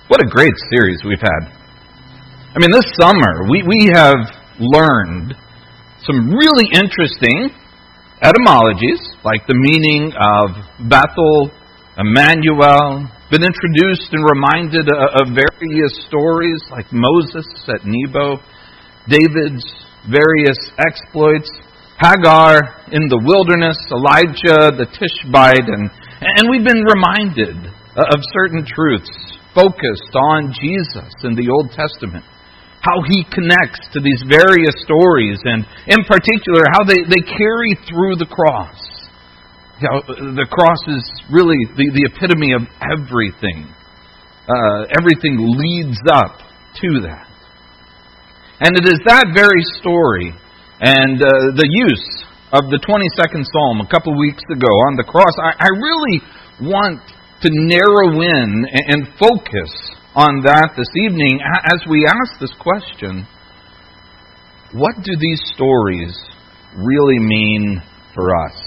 What a great series we've had. I mean, this summer, we have learned some really interesting etymologies, like the meaning of Bethel, Emmanuel, been introduced and reminded of various stories like Moses at Nebo, David's various exploits, Hagar in the wilderness, Elijah, the Tishbite, and we've been reminded of certain truths focused on Jesus in the Old Testament, how He connects to these various stories, and in particular, how they carry through the cross. You know, the cross is really the epitome of everything. Everything leads up to that. And it is that very story and the use of the 22nd Psalm a couple weeks ago on the cross, I really want to narrow in and focus on that this evening as we ask this question: what do these stories really mean for us?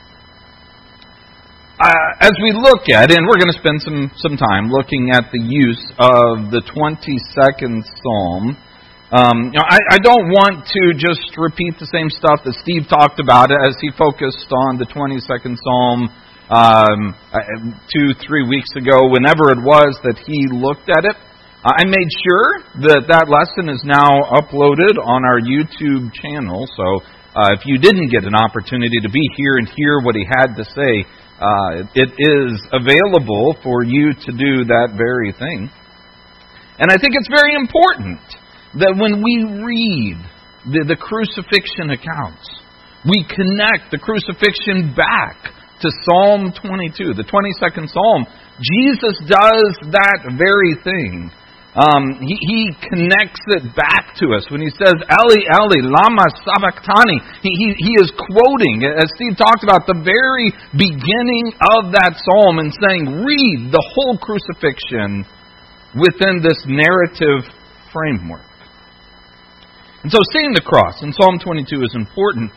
As we look at, and we're going to spend some time looking at the use of the 22nd Psalm. I don't want to just repeat the same stuff that Steve talked about as he focused on the 22nd Psalm 2-3 weeks ago, whenever it was that he looked at it. I made sure that lesson is now uploaded on our YouTube channel, so if you didn't get an opportunity to be here and hear what he had to say, it is available for you to do that very thing. And I think it's very important that when we read the crucifixion accounts, we connect the crucifixion back to Psalm 22, the 22nd Psalm. Jesus does that very thing. He connects it back to us when He says, Eli, Eli, lama sabachthani. He is quoting, as Steve talked about, the very beginning of that psalm and saying, read the whole crucifixion within this narrative framework. And so seeing the cross in Psalm 22 is important,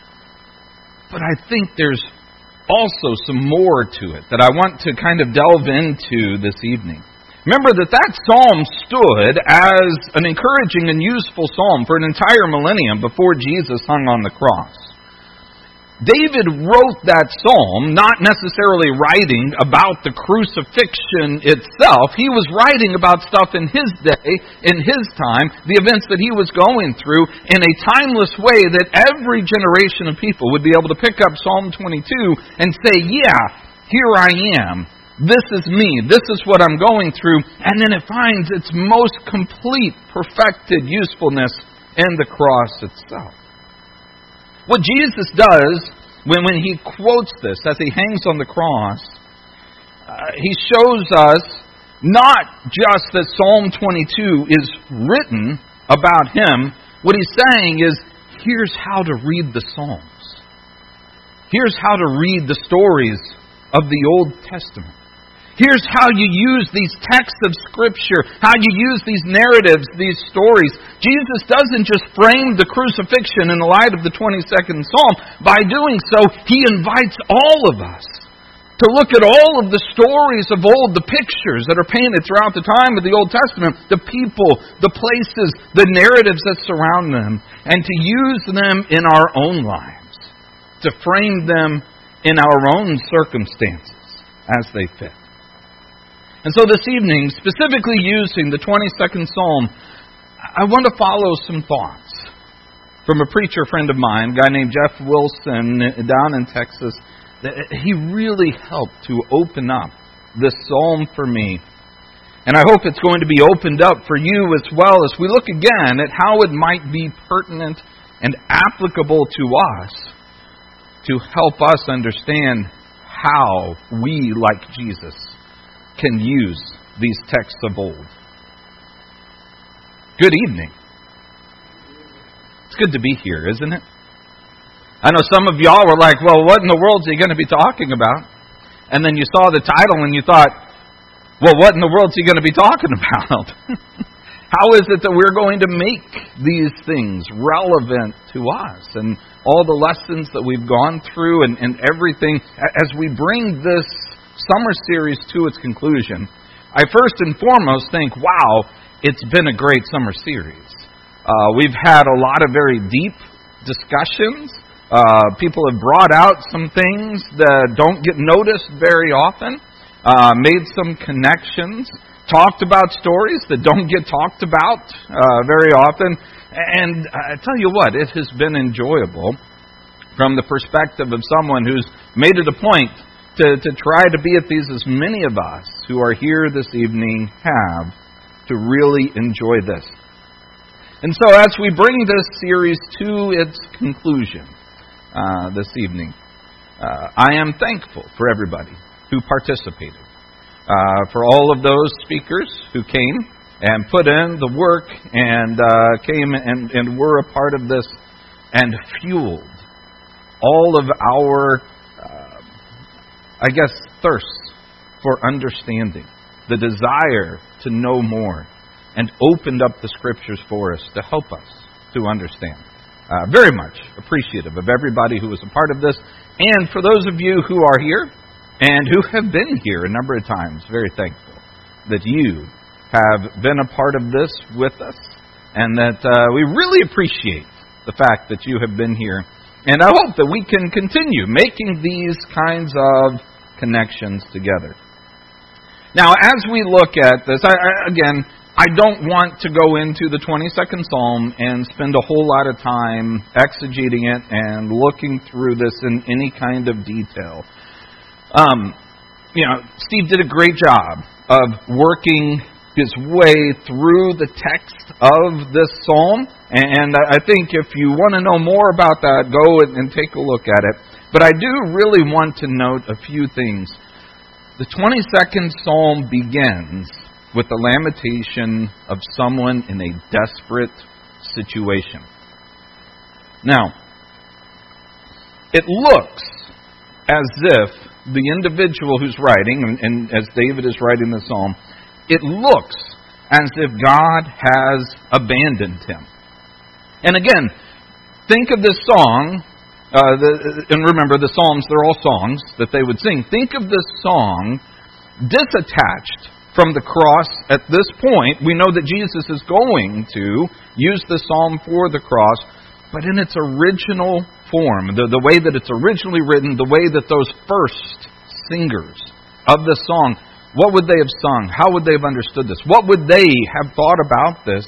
but I think there's also some more to it that I want to kind of delve into this evening. Remember that psalm stood as an encouraging and useful psalm for an entire millennium before Jesus hung on the cross. David wrote that psalm not necessarily writing about the crucifixion itself. He was writing about stuff in his day, in his time, the events that he was going through in a timeless way that every generation of people would be able to pick up Psalm 22 and say, yeah, here I am. This is me. This is what I'm going through. And then it finds its most complete, perfected usefulness in the cross itself. What Jesus does when He quotes this, as He hangs on the cross, He shows us not just that Psalm 22 is written about Him. What He's saying is, here's how to read the Psalms. Here's how to read the stories of the Old Testament. Here's how you use these texts of Scripture, how you use these narratives, these stories. Jesus doesn't just frame the crucifixion in the light of the 22nd Psalm. By doing so, He invites all of us to look at all of the stories of old, the pictures that are painted throughout the time of the Old Testament, the people, the places, the narratives that surround them, and to use them in our own lives, to frame them in our own circumstances as they fit. And so this evening, specifically using the 22nd Psalm, I want to follow some thoughts from a preacher friend of mine, a guy named Jeff Wilson down in Texas. He really helped to open up this psalm for me. And I hope it's going to be opened up for you as well as we look again at how it might be pertinent and applicable to us to help us understand how we, like Jesus, can use these texts of old. Good evening. It's good to be here, isn't it? I know some of y'all were like, well, what in the world is he going to be talking about? And then you saw the title and you thought, well, what in the world is he going to be talking about? How is it that we're going to make these things relevant to us? And all the lessons that we've gone through and everything, as we bring this summer series to its conclusion, I first and foremost think, wow, it's been a great summer series. We've had a lot of very deep discussions. People have brought out some things that don't get noticed very often, made some connections, talked about stories that don't get talked about very often. And I tell you what, it has been enjoyable from the perspective of someone who's made it a point to try to be at these, as many of us who are here this evening have, to really enjoy this. And so as we bring this series to its conclusion this evening, I am thankful for everybody who participated, for all of those speakers who came and put in the work and came and were a part of this and fueled all of our, thirst for understanding, the desire to know more, and opened up the Scriptures for us to help us to understand. Very much appreciative of everybody who was a part of this, and for those of you who are here and who have been here a number of times, very thankful that you have been a part of this with us, and that we really appreciate the fact that you have been here. And I hope that we can continue making these kinds of connections together. Now, as we look at this, I don't want to go into the 22nd Psalm and spend a whole lot of time exegeting it and looking through this in any kind of detail. Steve did a great job of working his way through the text of this psalm, and I think if you want to know more about that, go and take a look at it. But I do really want to note a few things. The 22nd Psalm begins with the lamentation of someone in a desperate situation. Now, it looks as if the individual who's writing, and as David is writing the psalm, it looks as if God has abandoned him. And again, think of this song, and remember the Psalms, they're all songs that they would sing. Think of this song disattached from the cross at this point. We know that Jesus is going to use the psalm for the cross, but in its original form, the way that it's originally written, the way that those first singers of the song, what would they have sung? How would they have understood this? What would they have thought about this?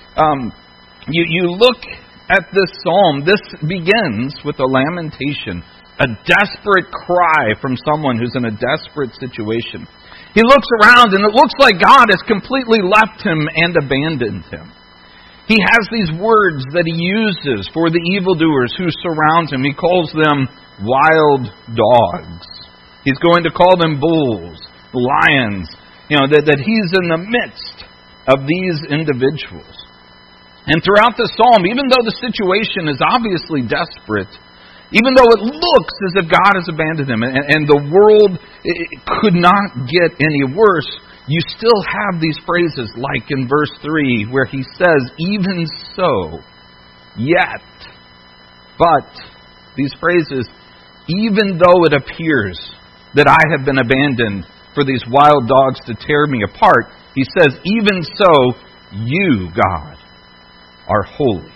You look at this psalm, this begins with a lamentation, a desperate cry from someone who's in a desperate situation. He looks around and it looks like God has completely left him and abandoned him. He has these words that he uses for the evildoers who surround him. He calls them wild dogs. He's going to call them bulls, lions, that he's in the midst of these individuals. And throughout the psalm, even though the situation is obviously desperate, even though it looks as if God has abandoned him and the world could not get any worse, you still have these phrases like in verse 3 where he says, even so, yet, but, these phrases, even though it appears that I have been abandoned for these wild dogs to tear me apart, he says, even so, you, God, are holy.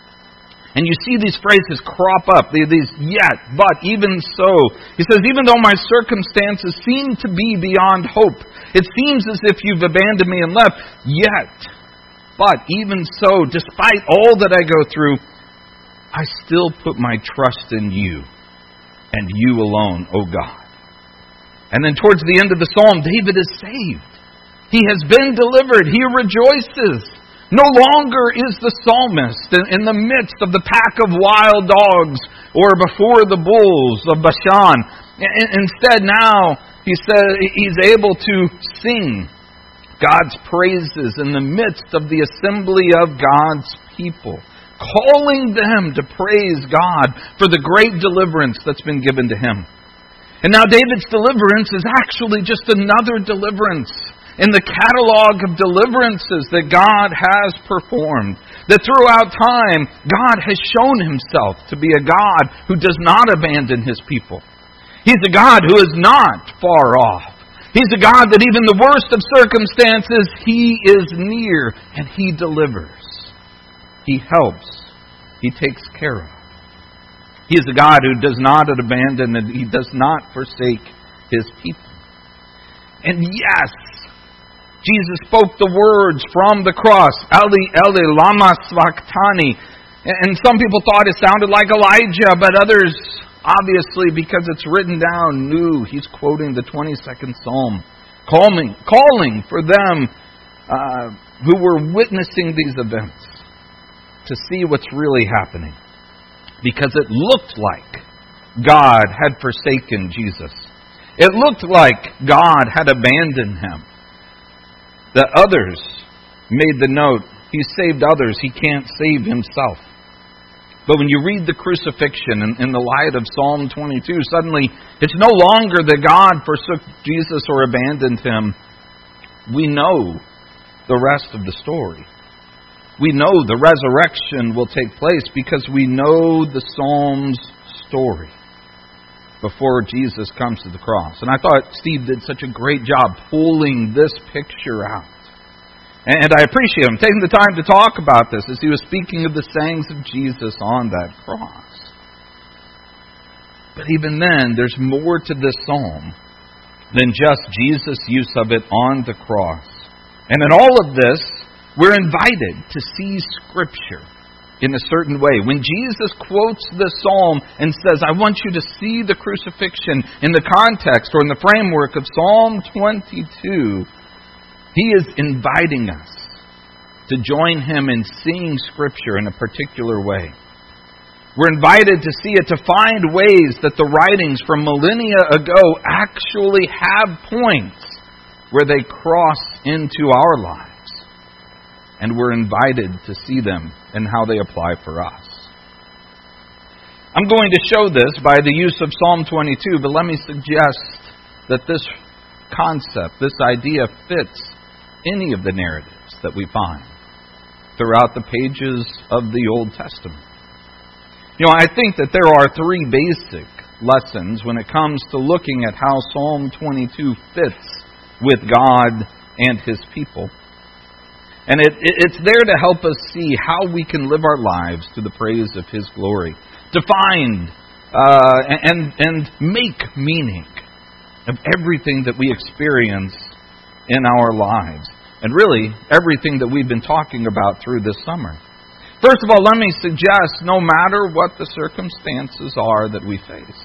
And you see these phrases crop up, these yet, but, even so. He says, even though my circumstances seem to be beyond hope, it seems as if you've abandoned me and left, yet, but, even so, despite all that I go through, I still put my trust in you, and you alone, O God. And then towards the end of the psalm, David is saved. He has been delivered. He rejoices. No longer is the psalmist in the midst of the pack of wild dogs or before the bulls of Bashan. Instead, now he says he's able to sing God's praises in the midst of the assembly of God's people, calling them to praise God for the great deliverance that's been given to him. And now David's deliverance is actually just another deliverance in the catalog of deliverances that God has performed. That throughout time, God has shown himself to be a God who does not abandon his people. He's a God who is not far off. He's a God that even the worst of circumstances, He is near and He delivers. He helps. He takes care of. He is a God who does not abandon and He does not forsake His people. And yes, Jesus spoke the words from the cross, Eli, Eli, lama sabachthani. And some people thought it sounded like Elijah, but others, obviously, because it's written down, knew He's quoting the 22nd Psalm, calling for them who were witnessing these events to see what's really happening. Because it looked like God had forsaken Jesus. It looked like God had abandoned Him. The others made the note, He saved others, He can't save Himself. But when you read the crucifixion in the light of Psalm 22, suddenly it's no longer that God forsook Jesus or abandoned Him. We know the rest of the story. We know the resurrection will take place because we know the Psalm's story before Jesus comes to the cross. And I thought Steve did such a great job pulling this picture out. And I appreciate him taking the time to talk about this as he was speaking of the sayings of Jesus on that cross. But even then, there's more to this psalm than just Jesus' use of it on the cross. And in all of this, we're invited to see Scripture in a certain way. When Jesus quotes the psalm and says, I want you to see the crucifixion in the context or in the framework of Psalm 22, He is inviting us to join Him in seeing Scripture in a particular way. We're invited to see it, to find ways that the writings from millennia ago actually have points where they cross into our lives. And we're invited to see them and how they apply for us. I'm going to show this by the use of Psalm 22, but let me suggest that this concept, this idea fits any of the narratives that we find throughout the pages of the Old Testament. You know, I think that there are three basic lessons when it comes to looking at how Psalm 22 fits with God and His people. And it's there to help us see how we can live our lives to the praise of His glory, to find and make meaning of everything that we experience in our lives, and really everything that we've been talking about through this summer. First of all, let me suggest, no matter what the circumstances are that we face,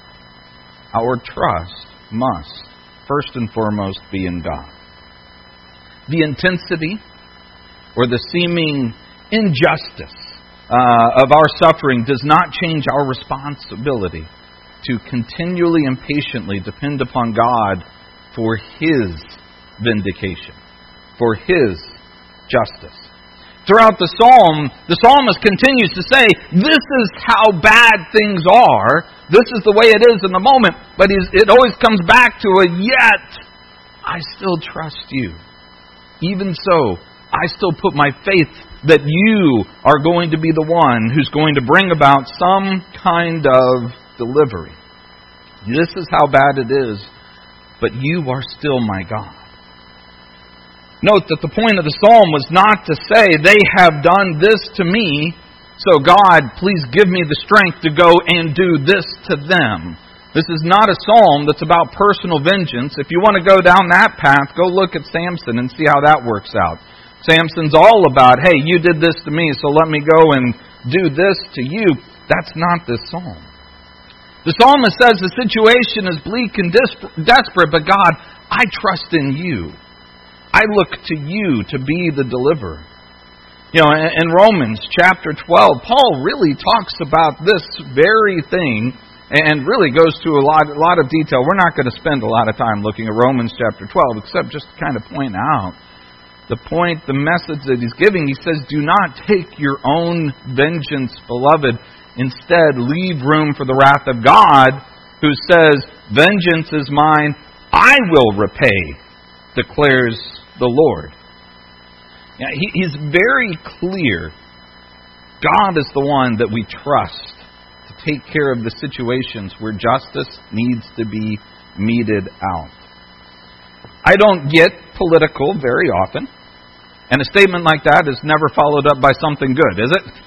our trust must, first and foremost, be in God. The intensity or the seeming injustice of our suffering does not change our responsibility to continually and patiently depend upon God for His vindication, for His justice. Throughout the psalm, the psalmist continues to say, this is how bad things are, this is the way it is in the moment, but it always comes back to a yet, I still trust you. Even so, I still put my faith that you are going to be the one who's going to bring about some kind of delivery. This is how bad it is, but you are still my God. Note that the point of the psalm was not to say, they have done this to me, so God, please give me the strength to go and do this to them. This is not a psalm that's about personal vengeance. If you want to go down that path, go look at Samson and see how that works out. Samson's all about, hey, you did this to me, so let me go and do this to you. That's not this psalm. The psalmist says the situation is bleak and desperate, but God, I trust in you. I look to you to be the deliverer. You know, in Romans chapter 12, Paul really talks about this very thing and really goes to a lot of detail. We're not going to spend a lot of time looking at Romans chapter 12, except just to kind of point out the point, the message that he's giving. He says, do not take your own vengeance, beloved. Instead, leave room for the wrath of God, who says, vengeance is mine, I will repay, declares the Lord. Yeah, he's very clear. God is the one that we trust to take care of the situations where justice needs to be meted out. I don't get political very often. And a statement like that is never followed up by something good, is it?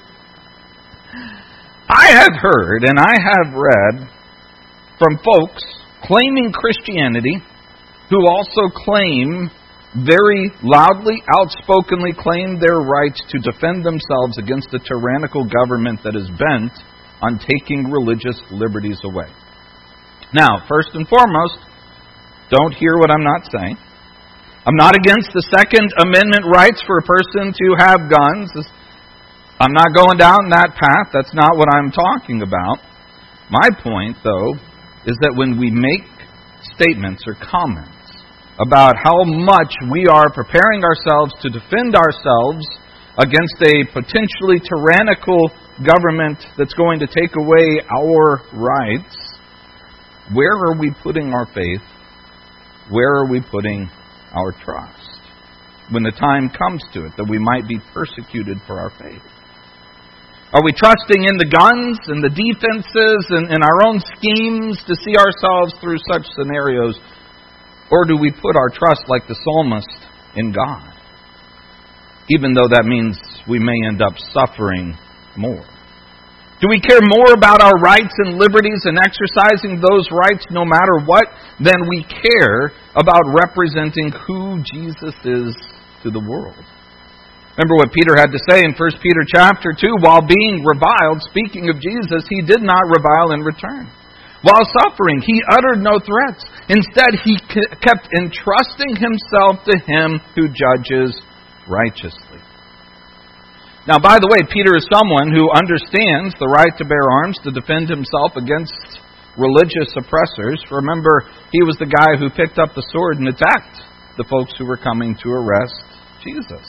I have heard and I have read from folks claiming Christianity who also claim, very loudly, outspokenly claim their rights to defend themselves against a tyrannical government that is bent on taking religious liberties away. Now, first and foremost, don't hear what I'm not saying. I'm not against the Second Amendment rights for a person to have guns. I'm not going down that path. That's not what I'm talking about. My point, though, is that when we make statements or comments about how much we are preparing ourselves to defend ourselves against a potentially tyrannical government that's going to take away our rights, where are we putting our faith? Where are we putting our trust when the time comes to it that we might be persecuted for our faith? Are we trusting in the guns and the defenses and our own schemes to see ourselves through such scenarios? Or do we put our trust, like the psalmist, in God? Even though that means we may end up suffering more. Do we care more about our rights and liberties and exercising those rights no matter what than we care about representing who Jesus is to the world? Remember what Peter had to say in 1 Peter chapter 2. While being reviled, speaking of Jesus, he did not revile in return. While suffering, he uttered no threats. Instead, he kept entrusting himself to him who judges righteously. Now, by the way, Peter is someone who understands the right to bear arms to defend himself against religious oppressors. Remember, he was the guy who picked up the sword and attacked the folks who were coming to arrest Jesus.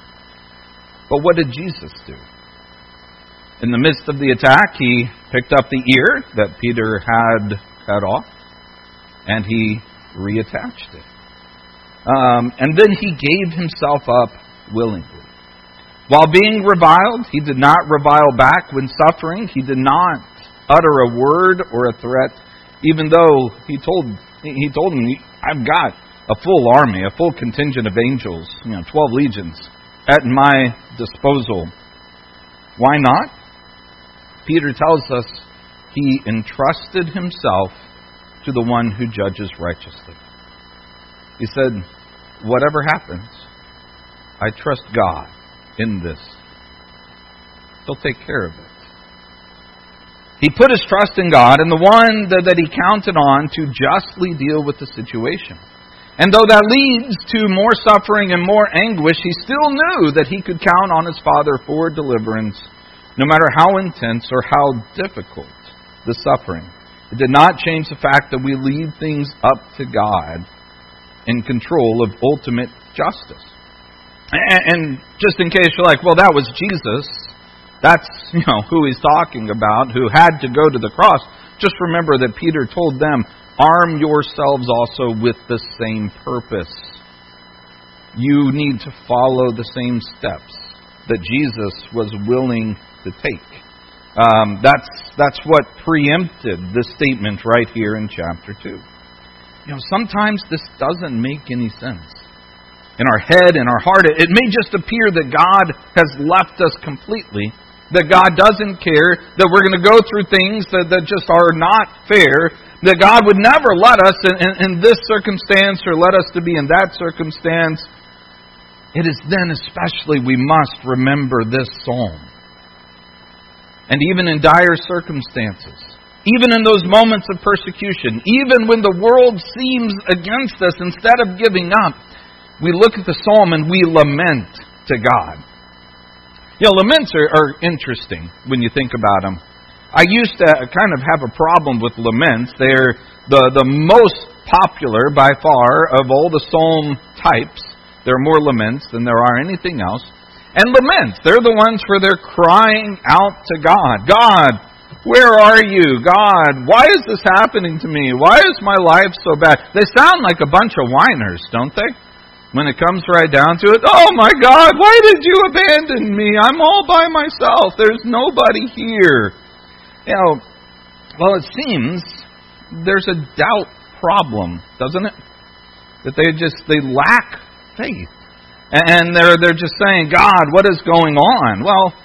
But what did Jesus do? In the midst of the attack, he picked up the ear that Peter had cut off, and he reattached it. And then he gave himself up willingly. While being reviled, he did not revile back. When suffering, he did not utter a word or a threat, even though he told him, I've got a full army, a full contingent of angels, 12 legions at my disposal. Why not? Peter tells us he entrusted himself to the one who judges righteously. He said, whatever happens, I trust God in this. He'll take care of it. He put his trust in God and the one that he counted on to justly deal with the situation. And though that leads to more suffering and more anguish, he still knew that he could count on his Father for deliverance, no matter how intense or how difficult the suffering. It did not change the fact that we leave things up to God in control of ultimate justice. And just in case you're like, well, that was Jesus. That's, who he's talking about, who had to go to the cross. Just remember that Peter told them, arm yourselves also with the same purpose. You need to follow the same steps that Jesus was willing to take. That's what preempted this statement right here in chapter 2. Sometimes this doesn't make any sense. In our head, in our heart, it may just appear that God has left us completely, that God doesn't care, that we're going to go through things that just are not fair, that God would never let us in this circumstance or let us to be in that circumstance. It is then especially we must remember this psalm. And even in dire circumstances, even in those moments of persecution, even when the world seems against us, instead of giving up, we look at the psalm and we lament to God. Laments are interesting when you think about them. I used to kind of have a problem with laments. They're the most popular by far of all the psalm types. There are more laments than there are anything else. And laments, they're the ones where they're crying out to God. God, where are you? God, why is this happening to me? Why is my life so bad? They sound like a bunch of whiners, don't they? When it comes right down to it, oh my God, why did you abandon me? I'm all by myself. There's nobody here. Well, it seems there's a doubt problem, doesn't it? That they lack faith. And they're just saying, God, what is going on? Well,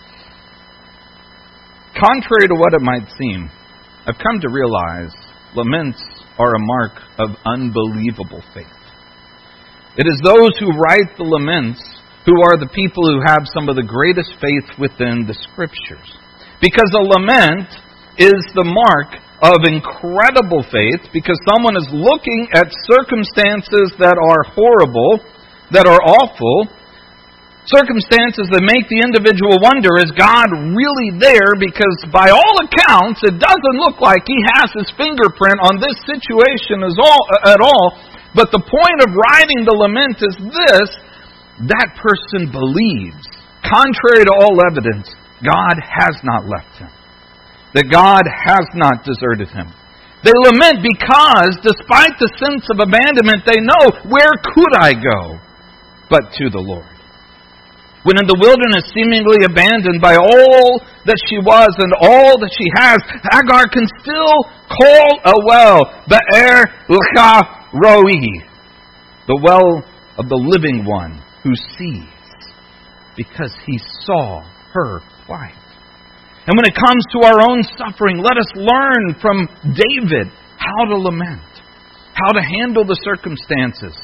contrary to what it might seem, I've come to realize laments are a mark of unbelievable faith. It is those who write the laments who are the people who have some of the greatest faith within the Scriptures. Because a lament is the mark of incredible faith, because someone is looking at circumstances that are horrible, that are awful, circumstances that make the individual wonder, is God really there? Because by all accounts, it doesn't look like He has His fingerprint on this situation at all. But the point of writing the lament is this: that person believes, contrary to all evidence, God has not left him, that God has not deserted him. They lament because, despite the sense of abandonment, they know, where could I go but to the Lord? When in the wilderness, seemingly abandoned by all that she was and all that she has, Hagar can still call a well, Be'er Lahai-roi, the well of the living one who sees, because he saw her plight. And when it comes to our own suffering, let us learn from David how to lament, how to handle the circumstances.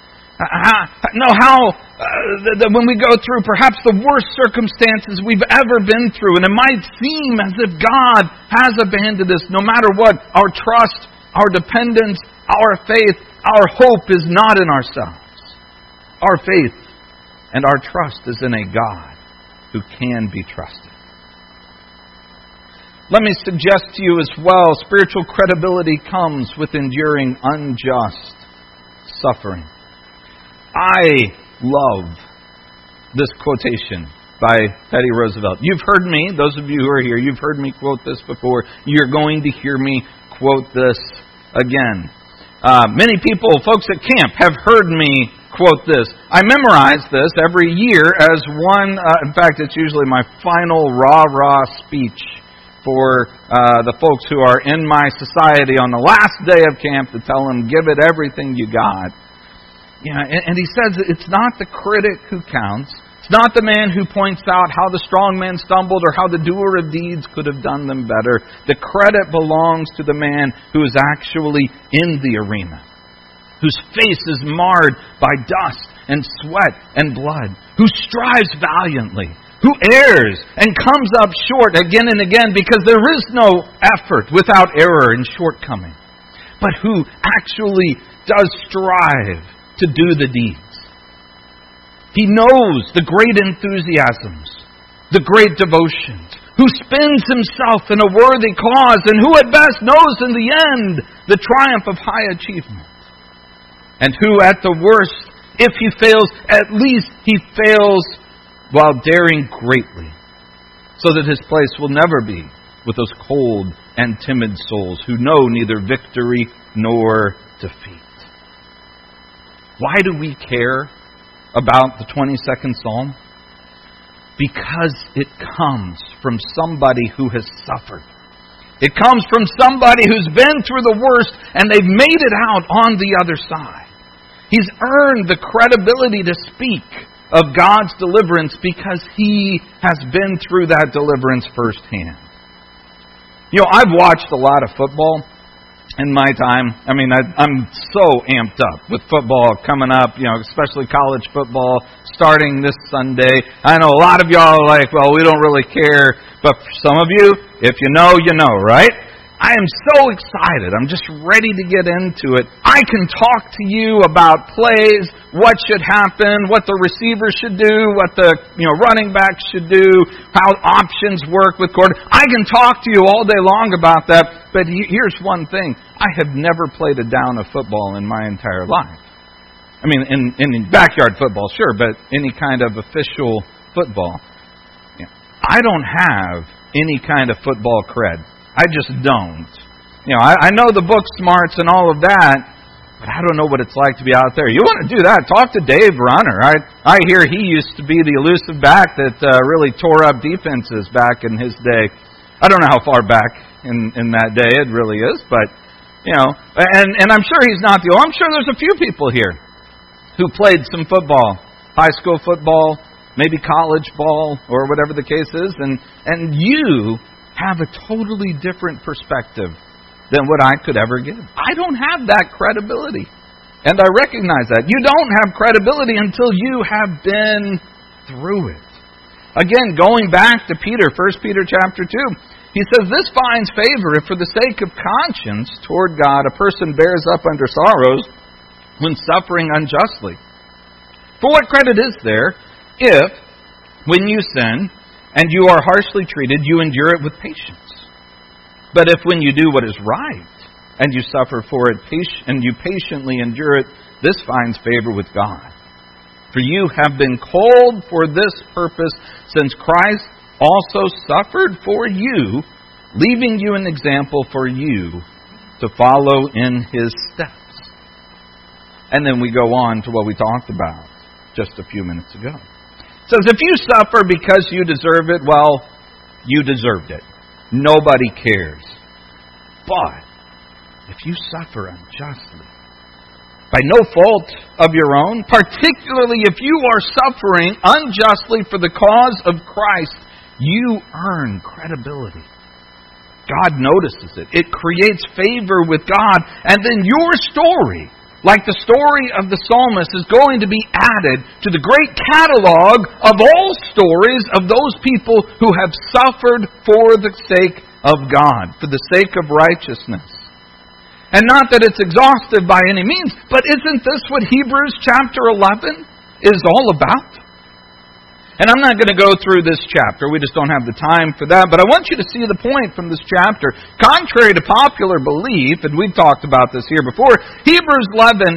When we go through perhaps the worst circumstances we've ever been through, and it might seem as if God has abandoned us, no matter what, our trust, our dependence, our faith, our hope is not in ourselves. Our faith and our trust is in a God who can be trusted. Let me suggest to you as well, spiritual credibility comes with enduring unjust suffering. I love this quotation by Teddy Roosevelt. You've heard me, those of you who are here, you've heard me quote this before. You're going to hear me quote this again. Many people, folks at camp, have heard me quote this. I memorize this every year as one, in fact, it's usually my final rah-rah speech for the folks who are in my society on the last day of camp, to tell them, give it everything you got. Yeah, and he says it's not the critic who counts. It's not the man who points out how the strong man stumbled or how the doer of deeds could have done them better. The credit belongs to the man who is actually in the arena, whose face is marred by dust and sweat and blood, who strives valiantly, who errs and comes up short again and again, because there is no effort without error and shortcoming, but who actually does strive to do the deeds. He knows the great enthusiasms, the great devotions, who spends himself in a worthy cause, and who at best knows in the end the triumph of high achievement. And who at the worst, if he fails, at least he fails while daring greatly, so that his place will never be with those cold and timid souls who know neither victory nor defeat. Why do we care about the 22nd Psalm? Because it comes from somebody who has suffered. It comes from somebody who's been through the worst and they've made it out on the other side. He's earned the credibility to speak of God's deliverance because he has been through that deliverance firsthand. You know, I've watched a lot of football in my time. I mean, I'm so amped up with football coming up, you know, especially college football starting this Sunday. I know a lot of y'all are like, well, we don't really care. But for some of you, if you know, right? I am so excited. I'm just ready to get into it. I can talk to you about plays, what should happen, what the receivers should do, what the running backs should do, how options work with quarter. I can talk to you all day long about that. But here's one thing. I have never played a down of football in my entire life. I mean, in backyard football, sure, but any kind of official football. I don't have any kind of football cred. I just don't. I know the book smarts and all of that, but I don't know what it's like to be out there. You want to do that? Talk to Dave Runner. I hear he used to be the elusive back that really tore up defenses back in his day. I don't know how far back in that day it really is, but And I'm sure he's not the only. I'm sure there's a few people here who played some football, high school football, maybe college ball, or whatever the case is, and you have a totally different perspective than what I could ever give. I don't have that credibility, and I recognize that. You don't have credibility until you have been through it. Again, going back to Peter, 1 Peter chapter 2, he says, "This finds favor if for the sake of conscience toward God a person bears up under sorrows when suffering unjustly. For what credit is there if, when you sin and you are harshly treated, you endure it with patience? But if when you do what is right and you suffer for it and you patiently endure it, this finds favor with God. For you have been called for this purpose, since Christ also suffered for you, leaving you an example for you to follow in His steps." And then we go on to what we talked about just a few minutes ago. It says, if you suffer because you deserve it, well, you deserved it. Nobody cares. But if you suffer unjustly, by no fault of your own, particularly if you are suffering unjustly for the cause of Christ, you earn credibility. God notices it. It creates favor with God. And then your story, like the story of the psalmist, is going to be added to the great catalog of all stories of those people who have suffered for the sake of God, for the sake of righteousness. And not that it's exhaustive by any means, but isn't this what Hebrews chapter 11 is all about? And I'm not going to go through this chapter. We just don't have the time for that. But I want you to see the point from this chapter. Contrary to popular belief, and we've talked about this here before, Hebrews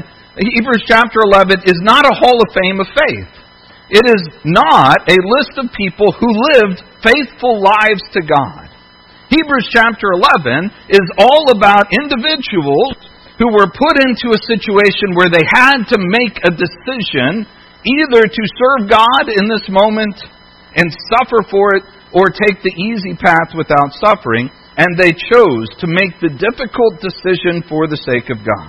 chapter 11 is not a hall of fame of faith. It is not a list of people who lived faithful lives to God. Hebrews chapter 11 is all about individuals who were put into a situation where they had to make a decision either to serve God in this moment and suffer for it, or take the easy path without suffering, and they chose to make the difficult decision for the sake of God.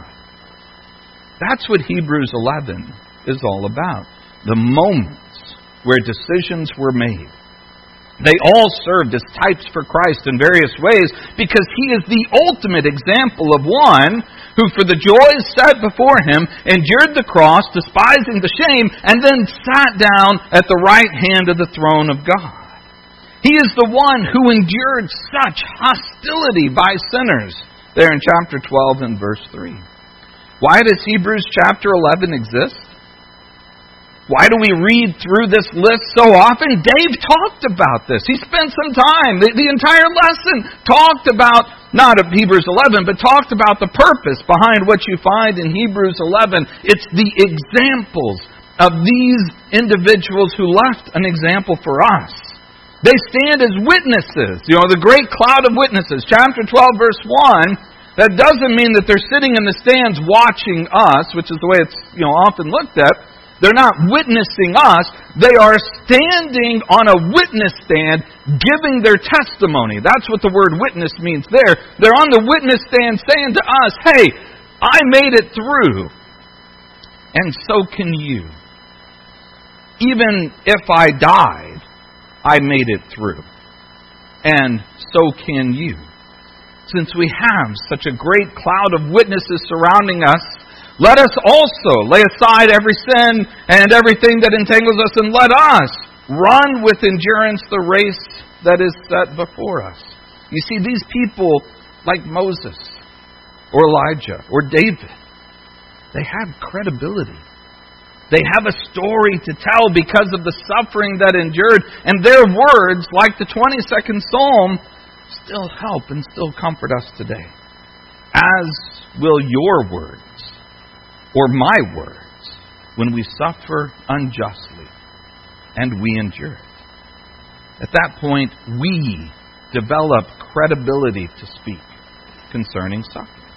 That's what Hebrews 11 is all about. The moments where decisions were made. They all served as types for Christ in various ways, because He is the ultimate example of one who, for the joy set before Him, endured the cross, despising the shame, and then sat down at the right hand of the throne of God. He is the one who endured such hostility by sinners, there in chapter 12 and verse 3. Why does Hebrews chapter 11 exist? Why do we read through this list so often? Dave talked about this. He spent some time. The entire lesson talked about, not of Hebrews 11, but talked about the purpose behind what you find in Hebrews 11. It's the examples of these individuals who left an example for us. They stand as witnesses. The great cloud of witnesses. Chapter 12, verse 1, that doesn't mean that they're sitting in the stands watching us, which is the way it's often looked at. They're not witnessing us. They are standing on a witness stand, giving their testimony. That's what the word witness means there. They're on the witness stand saying to us, hey, I made it through. And so can you. Even if I died, I made it through. And so can you. Since we have such a great cloud of witnesses surrounding us, let us also lay aside every sin and everything that entangles us, and let us run with endurance the race that is set before us. You see, these people, like Moses, or Elijah, or David, they have credibility. They have a story to tell because of the suffering that endured, and their words, like the 22nd Psalm, still help and still comfort us today. As will your words, or my words, when we suffer unjustly and we endure it. At that point, we develop credibility to speak concerning suffering.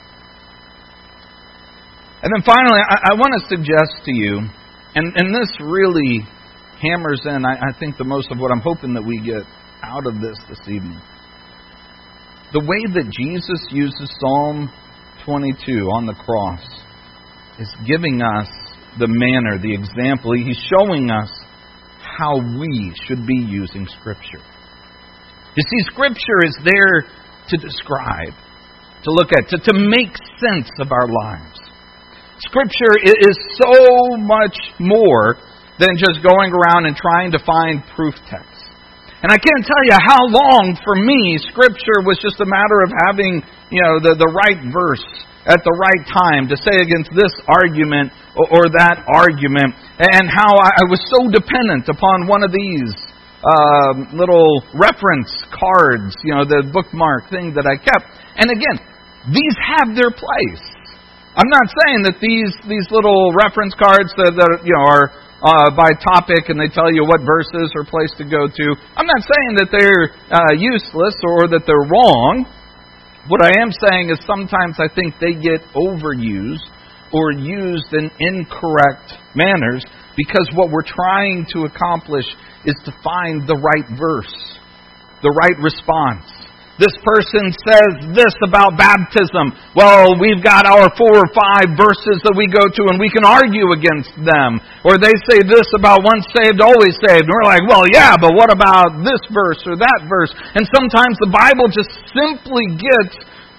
And then finally, I want to suggest to you, and this really hammers in, I think, the most of what I'm hoping that we get out of this evening. The way that Jesus uses Psalm 22 on the cross is giving us the manner, the example. He's showing us how we should be using Scripture. You see, Scripture is there to describe, to look at, to make sense of our lives. Scripture is so much more than just going around and trying to find proof texts. And I can't tell you how long, for me, Scripture was just a matter of having, the right verse at the right time to say against this argument or that argument, and how I was so dependent upon one of these little reference cards, the bookmark thing that I kept. And again, these have their place. I'm not saying that these little reference cards that are by topic and they tell you what verses or place to go to. I'm not saying that they're useless or that they're wrong. What I am saying is sometimes I think they get overused or used in incorrect manners, because what we're trying to accomplish is to find the right verse, the right response. This person says this about baptism. Well, we've got our 4 or 5 verses that we go to and we can argue against them. Or they say this about once saved, always saved. And we're like, well, yeah, but what about this verse or that verse? And sometimes the Bible just simply gets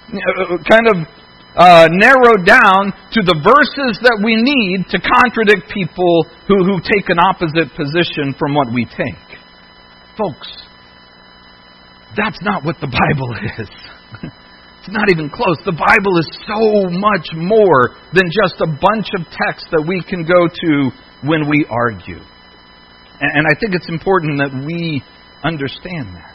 narrowed down to the verses that we need to contradict people who take an opposite position from what we take. Folks, that's not what the Bible is. It's not even close. The Bible is so much more than just a bunch of texts that we can go to when we argue. And I think it's important that we understand that.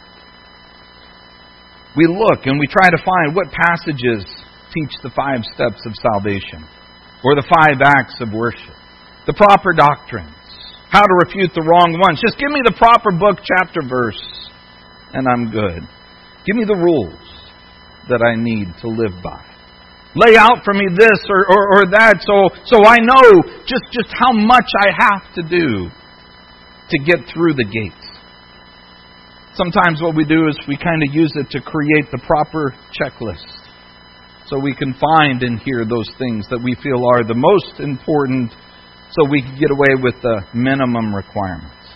We look and we try to find what passages teach the 5 steps of salvation, or the 5 acts of worship, the proper doctrines, how to refute the wrong ones. Just give me the proper book, chapter, verse, and I'm good. Give me the rules that I need to live by. Lay out for me this or that so I know just how much I have to do to get through the gates. Sometimes what we do is we kind of use it to create the proper checklist, so we can find and hear those things that we feel are the most important, so we can get away with the minimum requirements.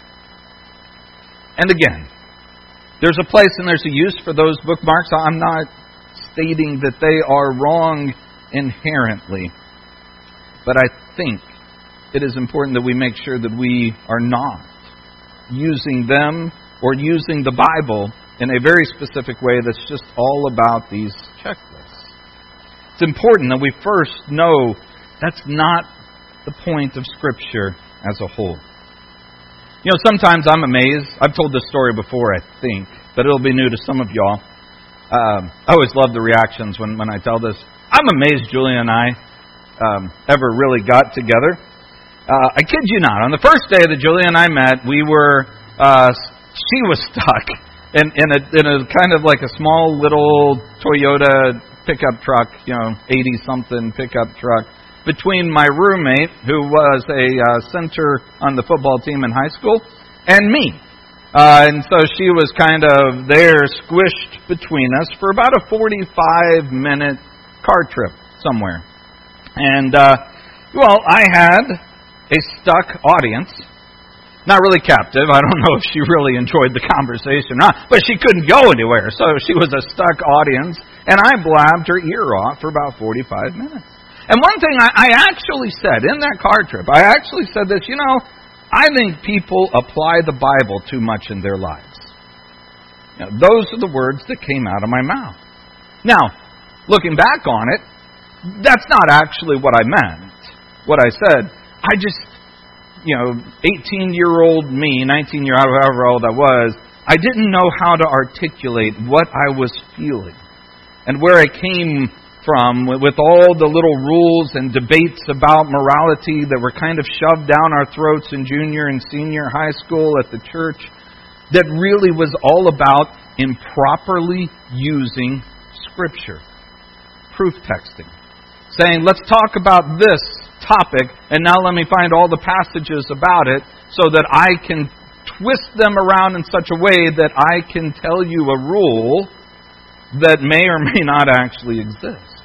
And again, there's a place and there's a use for those bookmarks. I'm not stating that they are wrong inherently, but I think it is important that we make sure that we are not using them or using the Bible in a very specific way that's just all about these checklists. It's important that we first know that's not the point of Scripture as a whole. Sometimes I'm amazed. I've told this story before, I think, but it'll be new to some of y'all. I always love the reactions when I tell this. I'm amazed Julia and I ever really got together. I kid you not. On the first day that Julia and I met, we were... she was stuck in a kind of like a small little Toyota pickup truck, 80-something pickup truck, between my roommate, who was a center on the football team in high school, and me. And so she was kind of there, squished between us for about a 45-minute car trip somewhere. And, I had a stuck audience. Not really captive. I don't know if she really enjoyed the conversation or not, but she couldn't go anywhere, so she was a stuck audience, and I blabbed her ear off for about 45 minutes. And one thing I actually said in that car trip, I actually said this, I think people apply the Bible too much in their lives. Those are the words that came out of my mouth. Now, looking back on it, that's not actually what I meant. What I said, 18-year-old me, 19-year-old, however old I was, I didn't know how to articulate what I was feeling and where I came from with all the little rules and debates about morality that were kind of shoved down our throats in junior and senior high school at the church, that really was all about improperly using Scripture. Proof texting. Saying, let's talk about this topic, and now let me find all the passages about it so that I can twist them around in such a way that I can tell you a rule that may or may not actually exist.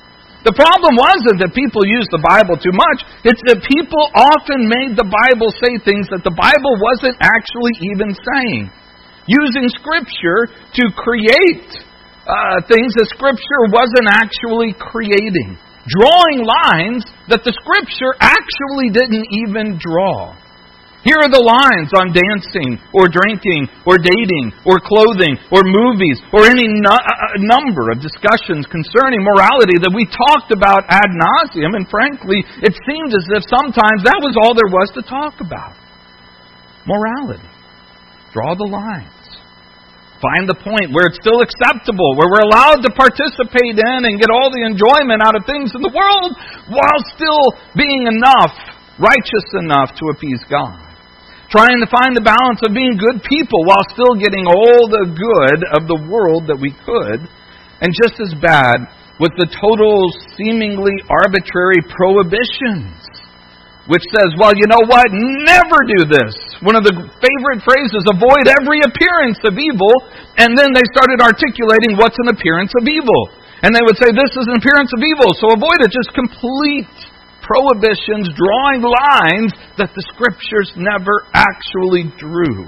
The problem wasn't that people used the Bible too much. It's that people often made the Bible say things that the Bible wasn't actually even saying. Using Scripture to create things that Scripture wasn't actually creating. Drawing lines that the Scripture actually didn't even draw. Here are the lines on dancing, or drinking, or dating, or clothing, or movies, or any number of discussions concerning morality that we talked about ad nauseum, and frankly, it seemed as if sometimes that was all there was to talk about. Morality. Draw the lines. Find the point where it's still acceptable, where we're allowed to participate in and get all the enjoyment out of things in the world, while still being enough, righteous enough to appease God. Trying to find the balance of being good people while still getting all the good of the world that we could. And just as bad with the total, seemingly arbitrary prohibitions, which says, well, you know what? Never do this. One of the favorite phrases, avoid every appearance of evil. And then they started articulating what's an appearance of evil. And they would say, this is an appearance of evil, so avoid it. Just complete prohibitions, drawing lines that the Scriptures never actually drew.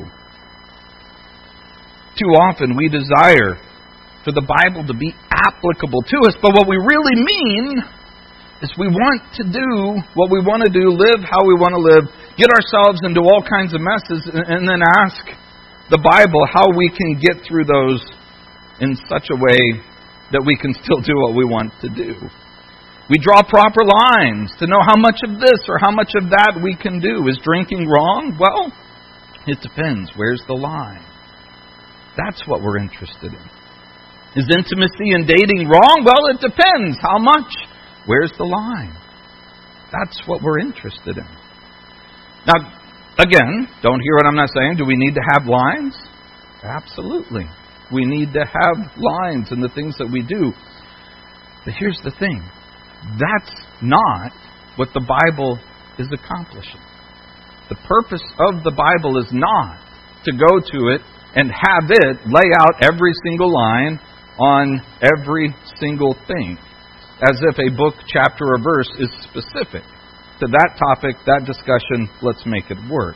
Too often we desire for the Bible to be applicable to us, but what we really mean is we want to do what we want to do, live how we want to live, get ourselves into all kinds of messes, and then ask the Bible how we can get through those in such a way that we can still do what we want to do. We draw proper lines to know how much of this or how much of that we can do. Is drinking wrong? Well, it depends. Where's the line? That's what we're interested in. Is intimacy and dating wrong? Well, it depends. How much? Where's the line? That's what we're interested in. Now, again, don't hear what I'm not saying. Do we need to have lines? Absolutely. We need to have lines in the things that we do. But here's the thing. That's not what the Bible is accomplishing. The purpose of the Bible is not to go to it and have it lay out every single line on every single thing, as if a book, chapter, or verse is specific to that topic, that discussion. Let's make it work.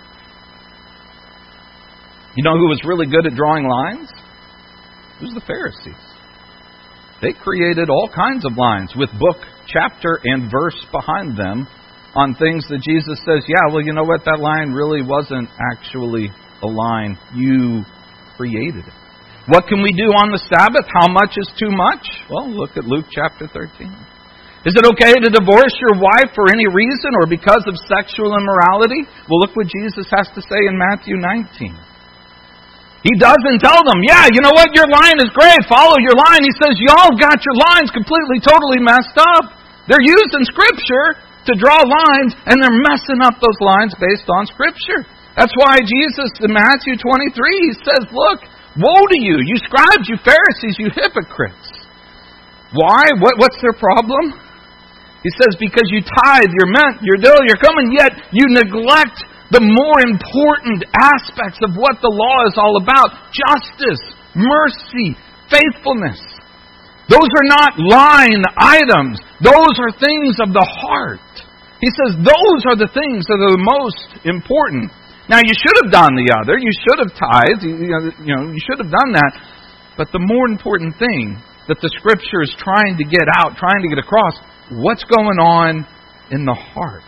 You know who was really good at drawing lines? It was the Pharisees. They created all kinds of lines with book, chapter, and verse behind them on things that Jesus says, yeah, well, you know what? That line really wasn't actually a line. You created it. What can we do on the Sabbath? How much is too much? Well, look at Luke chapter 13. Is it okay to divorce your wife for any reason or because of sexual immorality? Well, look what Jesus has to say in Matthew 19. He doesn't tell them, yeah, you know what, your line is great, follow your line. He says, y'all got your lines completely, totally messed up. They're using Scripture to draw lines, and they're messing up those lines based on Scripture. That's why Jesus, in Matthew 23, he says, look, woe to you, you scribes, you Pharisees, you hypocrites. Why? What's their problem? He says, because you tithe, your mint, your dill, your cumin, yet you neglect the more important aspects of what the law is all about. Justice, mercy, faithfulness. Those are not line items. Those are things of the heart. He says those are the things that are the most important. Now, you should have done the other. You should have tithed. You should have done that. But the more important thing that the Scripture is trying to get out, trying to get across, what's going on in the heart.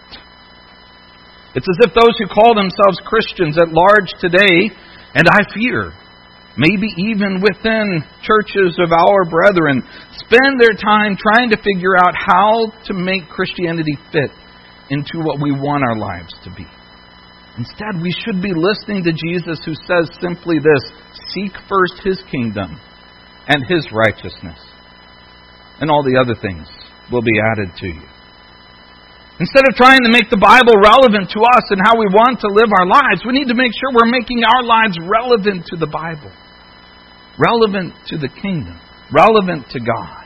It's as if those who call themselves Christians at large today, and I fear, maybe even within churches of our brethren, spend their time trying to figure out how to make Christianity fit into what we want our lives to be. Instead, we should be listening to Jesus, who says simply this: seek first His kingdom and His righteousness, and all the other things will be added to you. Instead of trying to make the Bible relevant to us and how we want to live our lives, we need to make sure we're making our lives relevant to the Bible, relevant to the kingdom, relevant to God.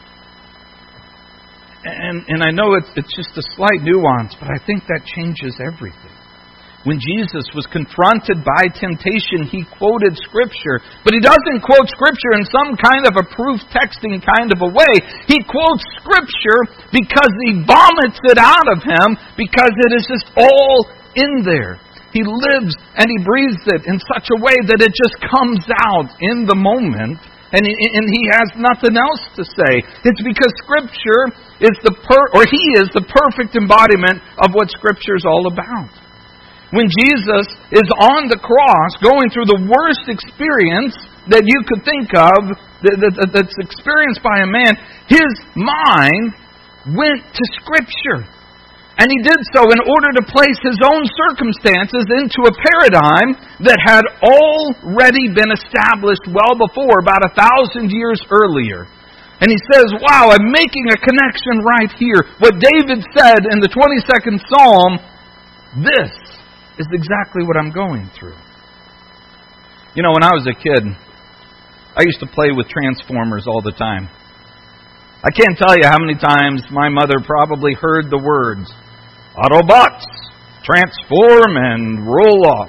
And I know it's just a slight nuance, but I think that changes everything. When Jesus was confronted by temptation, He quoted Scripture. But He doesn't quote Scripture in some kind of a proof texting kind of a way. He quotes Scripture because He vomits it out of Him, because it is just all in there. He lives and He breathes it in such a way that it just comes out in the moment, and He has nothing else to say. It's because Scripture is He is the perfect embodiment of what Scripture is all about. When Jesus is on the cross, going through the worst experience that you could think of, that's experienced by a man, His mind went to Scripture. And He did so in order to place His own circumstances into a paradigm that had already been established well before, about 1,000 years earlier. And He says, wow, I'm making a connection right here. What David said in the 22nd Psalm, this is exactly what I'm going through. You know, when I was a kid, I used to play with Transformers all the time. I can't tell you how many times my mother probably heard the words, Autobots, transform and roll off.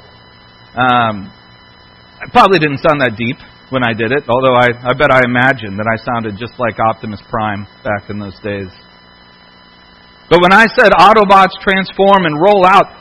I probably didn't sound that deep when I did it, although I bet I imagined that I sounded just like Optimus Prime back in those days. But when I said Autobots, transform and roll out,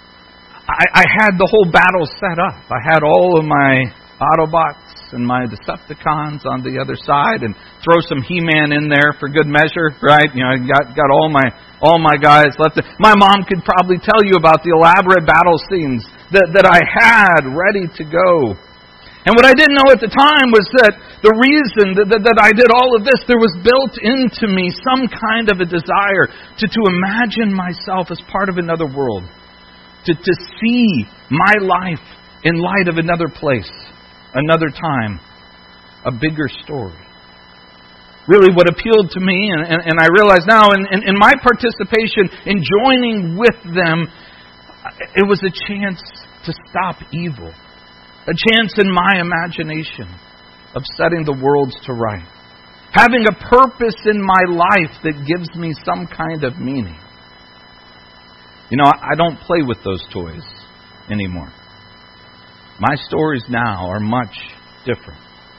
I had the whole battle set up. I had all of my Autobots and my Decepticons on the other side, and throw some He-Man in there for good measure, right? You know, I got all my guys left. My mom could probably tell you about the elaborate battle scenes that I had ready to go. And what I didn't know at the time was that the reason that I did all of this, there was built into me some kind of a desire to imagine myself as part of another world. To see my life in light of another place, another time, a bigger story. Really what appealed to me, and I realize now, in my participation in joining with them, it was a chance to stop evil. A chance in my imagination of setting the worlds to right. Having a purpose in my life that gives me some kind of meaning. You know, I don't play with those toys anymore. My stories now are much different.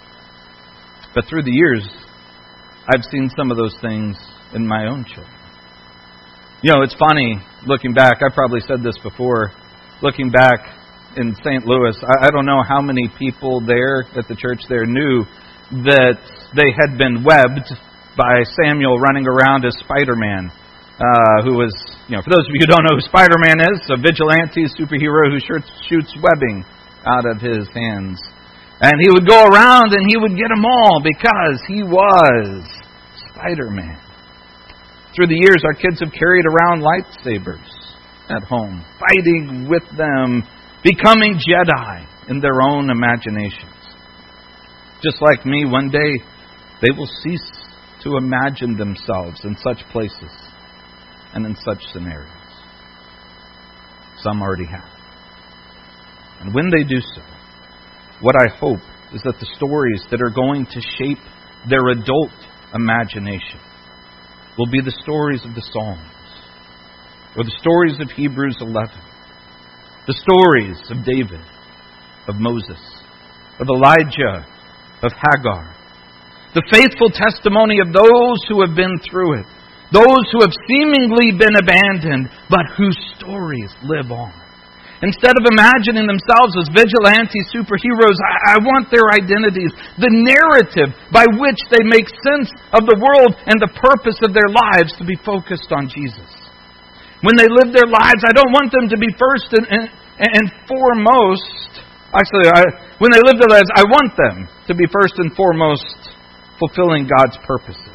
But through the years, I've seen some of those things in my own children. You know, it's funny, looking back, I probably said this before, looking back in St. Louis, I don't know how many people there at the church there knew that they had been webbed by Samuel running around as Spider-Man. Who was, you know, for those of you who don't know who Spider-Man is, a vigilante superhero who shoots webbing out of his hands. And he would go around and he would get them all because he was Spider-Man. Through the years, our kids have carried around lightsabers at home, fighting with them, becoming Jedi in their own imaginations. Just like me, one day they will cease to imagine themselves in such places and in such scenarios. Some already have. And when they do so, what I hope is that the stories that are going to shape their adult imagination will be the stories of the Psalms, or the stories of Hebrews 11, the stories of David, of Moses, of Elijah, of Hagar, the faithful testimony of those who have been through it, those who have seemingly been abandoned, but whose stories live on. Instead of imagining themselves as vigilante superheroes, I want their identities, the narrative by which they make sense of the world and the purpose of their lives to be focused on Jesus. When they live their lives, I don't want them to be first and foremost. Actually, when they live their lives, I want them to be first and foremost fulfilling God's purposes.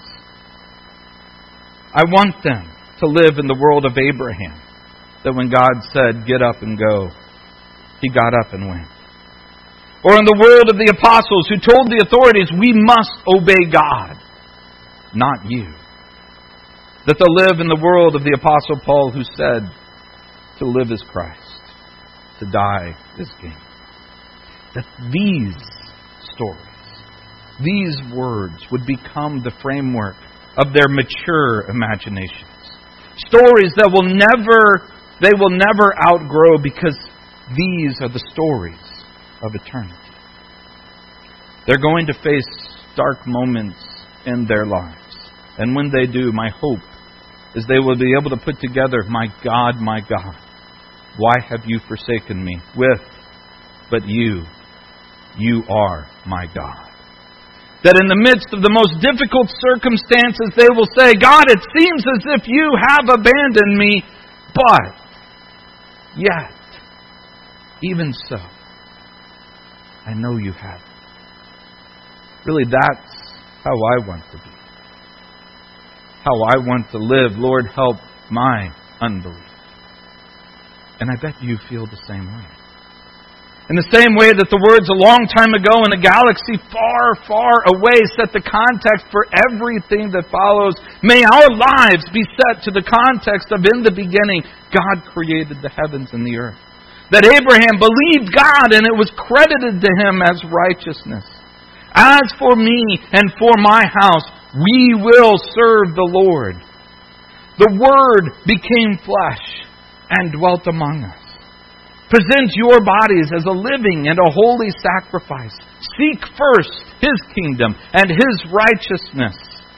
I want them to live in the world of Abraham, that when God said, get up and go, he got up and went. Or in the world of the apostles who told the authorities, we must obey God, not you. That they'll live in the world of the apostle Paul who said, to live is Christ, to die is gain. That these stories, these words would become the framework of their mature imaginations. Stories that they will never outgrow, because These are the stories of eternity. They're going to face dark moments in their lives. And when they do, my hope is they will be able to put together, my God, why have you forsaken me? But you are my God. That in the midst of the most difficult circumstances, they will say, God, it seems as if you have abandoned me, but yet, even so, I know you have. Really, that's how I want to be. How I want to live. Lord, help my unbelief. And I bet you feel the same way. In the same way that the words a long time ago in a galaxy far, far away set the context for everything that follows, may our lives be set to the context of in the beginning, God created the heavens and the earth. That Abraham believed God and it was credited to him as righteousness. As for me and for my house, we will serve the Lord. The Word became flesh and dwelt among us. Present your bodies as a living and a holy sacrifice. Seek first His kingdom and His righteousness.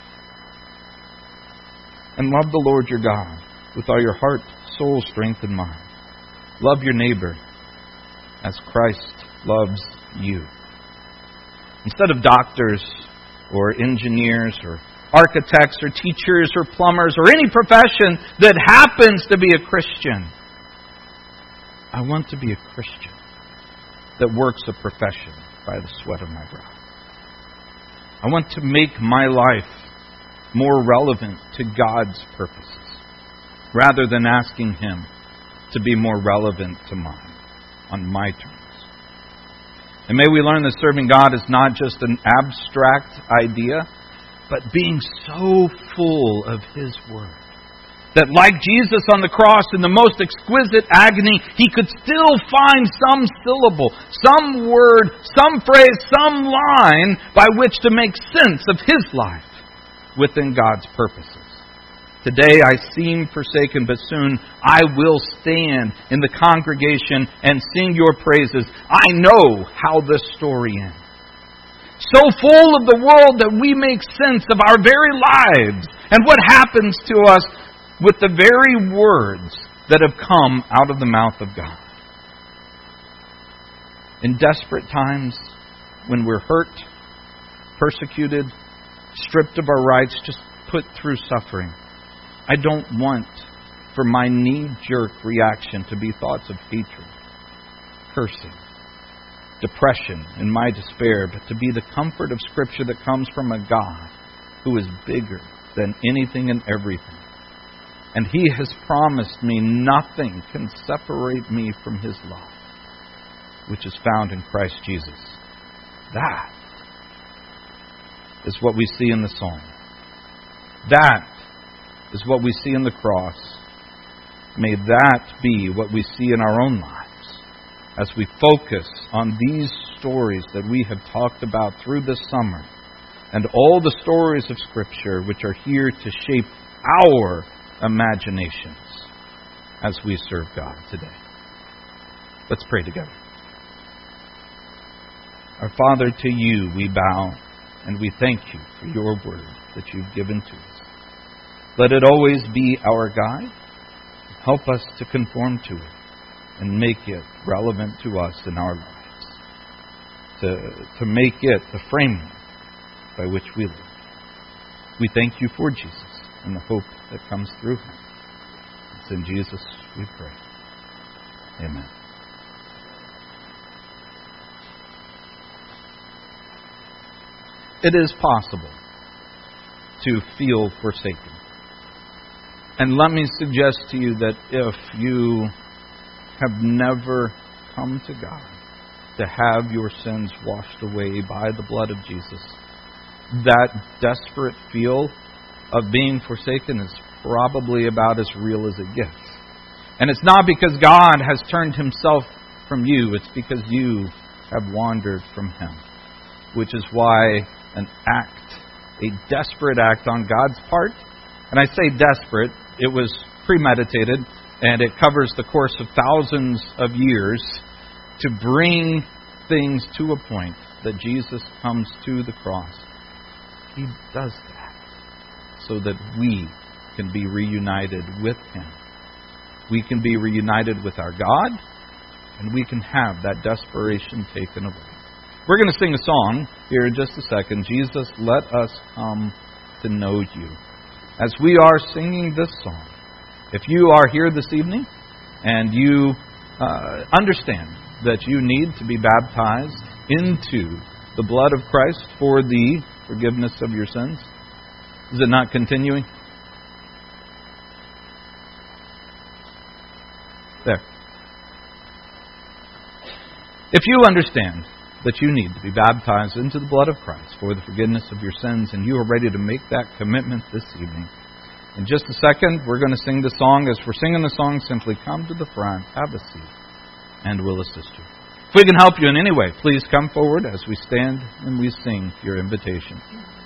And love the Lord your God with all your heart, soul, strength, and mind. Love your neighbor as Christ loves you. Instead of doctors or engineers or architects or teachers or plumbers or any profession that happens to be a Christian, I want to be a Christian that works a profession by the sweat of my brow. I want to make my life more relevant to God's purposes, rather than asking Him to be more relevant to mine, on my terms. And may we learn that serving God is not just an abstract idea, but being so full of His Word. That like Jesus on the cross in the most exquisite agony, He could still find some syllable, some word, some phrase, some line by which to make sense of His life within God's purposes. Today I seem forsaken, but soon I will stand in the congregation and sing your praises. I know how this story ends. So full of the world that we make sense of our very lives and what happens to us with the very words that have come out of the mouth of God. In desperate times, when we're hurt, persecuted, stripped of our rights, just put through suffering, I don't want for my knee-jerk reaction to be thoughts of hatred, cursing, depression, and my despair, but to be the comfort of Scripture that comes from a God who is bigger than anything and everything. And He has promised me nothing can separate me from His love, which is found in Christ Jesus. That is what we see in the Psalm. That is what we see in the cross. May that be what we see in our own lives as we focus on these stories that we have talked about through this summer and all the stories of Scripture which are here to shape our imaginations as we serve God today. Let's pray together. Our Father, to You we bow and we thank You for Your Word that You've given to us. Let it always be our guide. Help us to conform to it and make it relevant to us in our lives. To make it the framework by which we live. We thank You for Jesus and the hope that comes through Him. It's in Jesus we pray. Amen. It is possible to feel forsaken. And let me suggest to you that if you have never come to God to have your sins washed away by the blood of Jesus, that desperate feel of being forsaken is probably about as real as it gets. And it's not because God has turned Himself from you, it's because you have wandered from Him. Which is why an act, a desperate act on God's part, and I say desperate, it was premeditated, and it covers the course of thousands of years to bring things to a point that Jesus comes to the cross. He does that so that we can be reunited with Him. We can be reunited with our God, and we can have that desperation taken away. We're going to sing a song here in just a second. Jesus, let us come to know you. As we are singing this song, if you are here this evening and you understand that you need to be baptized into the blood of Christ for the forgiveness of your sins, is it not continuing? There. If you understand that you need to be baptized into the blood of Christ for the forgiveness of your sins, and you are ready to make that commitment this evening, in just a second, we're going to sing the song. As we're singing the song, simply come to the front, have a seat, and we'll assist you. If we can help you in any way, please come forward as we stand and we sing your invitation.